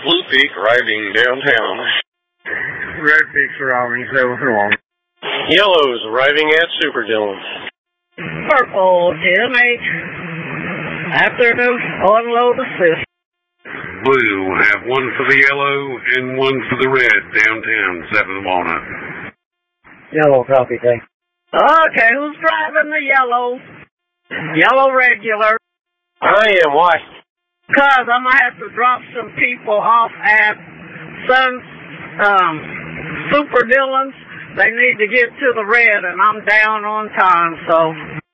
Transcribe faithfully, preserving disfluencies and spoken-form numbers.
Blue Peak arriving downtown. Red Peak's arriving seven one. Yellow's arriving at Super Dillon. Purple, Jim H. Afternoon, unload assist. Blue, have one for the yellow and one for the red downtown, seven Walnut. Yellow copy, thanks. Okay, who's driving the yellow? Yellow regular. I am, why? Cause I'm gonna have to drop some people off at some, um, Super Dillon's. They need to get to the red and I'm down on time, so